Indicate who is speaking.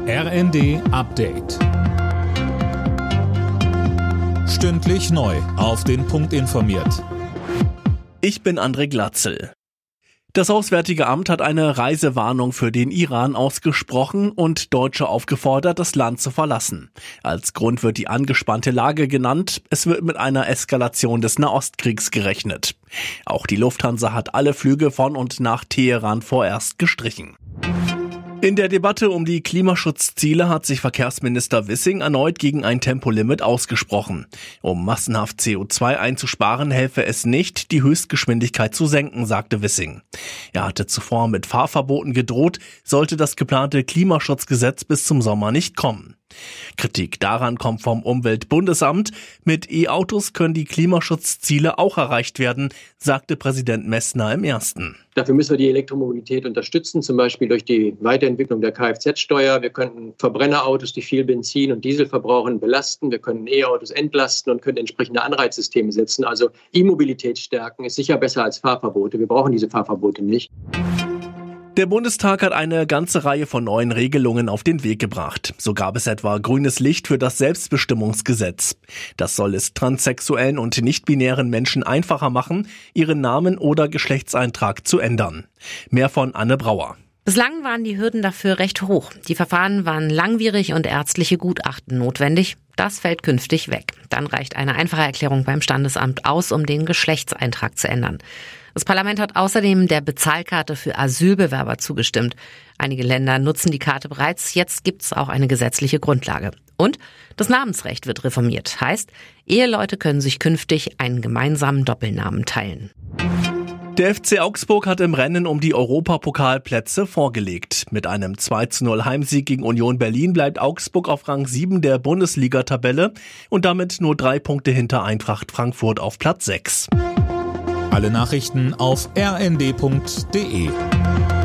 Speaker 1: RND Update. Stündlich neu auf den Punkt informiert.
Speaker 2: Ich bin André Glatzel. Das Auswärtige Amt hat eine Reisewarnung für den Iran ausgesprochen und Deutsche aufgefordert, das Land zu verlassen. Als Grund wird die angespannte Lage genannt. Es wird mit einer Eskalation des Nahostkriegs gerechnet. Auch die Lufthansa hat alle Flüge von und nach Teheran vorerst gestrichen. In der Debatte um die Klimaschutzziele hat sich Verkehrsminister Wissing erneut gegen ein Tempolimit ausgesprochen. Um massenhaft CO2 einzusparen, helfe es nicht, die Höchstgeschwindigkeit zu senken, sagte Wissing. Er hatte zuvor mit Fahrverboten gedroht, sollte das geplante Klimaschutzgesetz bis zum Sommer nicht kommen. Kritik daran kommt vom Umweltbundesamt. Mit E-Autos können die Klimaschutzziele auch erreicht werden, sagte Präsident Messner im Ersten.
Speaker 3: Dafür müssen wir die Elektromobilität unterstützen, zum Beispiel durch die Weiterentwicklung der Kfz-Steuer. Wir könnten Verbrennerautos, die viel Benzin und Diesel verbrauchen, belasten. Wir können E-Autos entlasten und können entsprechende Anreizsysteme setzen. Also E-Mobilität stärken ist sicher besser als Fahrverbote. Wir brauchen diese Fahrverbote nicht.
Speaker 2: Der Bundestag hat eine ganze Reihe von neuen Regelungen auf den Weg gebracht. So gab es etwa grünes Licht für das Selbstbestimmungsgesetz. Das soll es transsexuellen und nicht-binären Menschen einfacher machen, ihren Namen oder Geschlechtseintrag zu ändern. Mehr von Anne Brauer.
Speaker 4: Bislang waren die Hürden dafür recht hoch. Die Verfahren waren langwierig und ärztliche Gutachten notwendig. Das fällt künftig weg. Dann reicht eine einfache Erklärung beim Standesamt aus, um den Geschlechtseintrag zu ändern. Das Parlament hat außerdem der Bezahlkarte für Asylbewerber zugestimmt. Einige Länder nutzen die Karte bereits. Jetzt gibt's auch eine gesetzliche Grundlage. Und das Namensrecht wird reformiert. Heißt, Eheleute können sich künftig einen gemeinsamen Doppelnamen teilen.
Speaker 2: Der FC Augsburg hat im Rennen um die Europapokalplätze vorgelegt. Mit einem 2:0 Heimsieg gegen Union Berlin bleibt Augsburg auf Rang 7 der Bundesliga-Tabelle und damit nur 3 Punkte hinter Eintracht Frankfurt auf Platz 6.
Speaker 1: Alle Nachrichten auf rnd.de.